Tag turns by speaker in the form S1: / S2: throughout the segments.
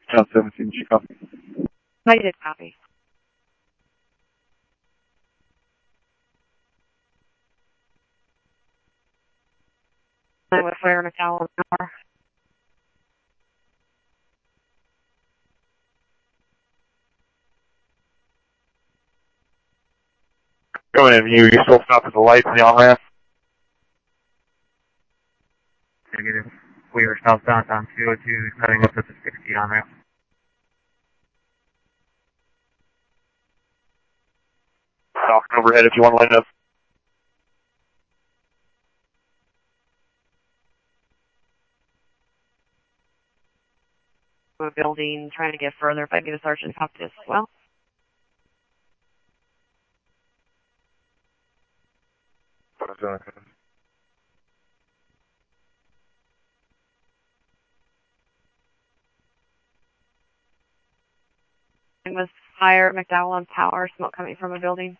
S1: Channel 17, G copy.
S2: I did copy. I'm with Fire McDowell and Power.
S1: Going in, you still stop at the lights in the on-ramp? Negative. We are southbound on 202, heading up to the 60 on-ramp. Falcon overhead if you want to line up.
S2: A building, trying to get further. If I get a sergeant copy this as well. I'm with Fire McDowell and Power. Smoke coming from a building.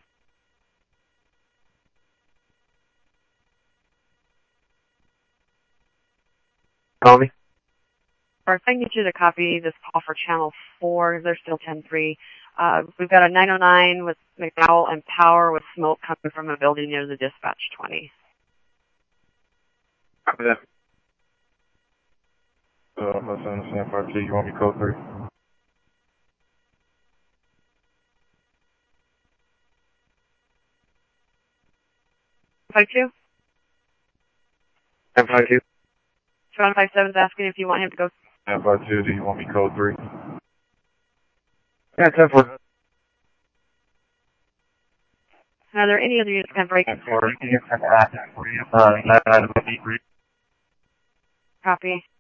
S1: Call me.
S2: Or if I can get you to copy this call for channel 4, they're still 10-3. We've got a 909 with McDowell and Power with smoke coming from a building near the dispatch 20.
S1: Copy that. Let's understand 5G, you want me code 3?
S2: M52?
S1: M52?
S2: 2157 is asking if you want him to go.
S1: M52, do you want me code 3? Yeah, 10-4.
S2: Are there any other units that can break?
S1: 10-4, you can get 10-4 for you. 9-9-3.
S2: Copy.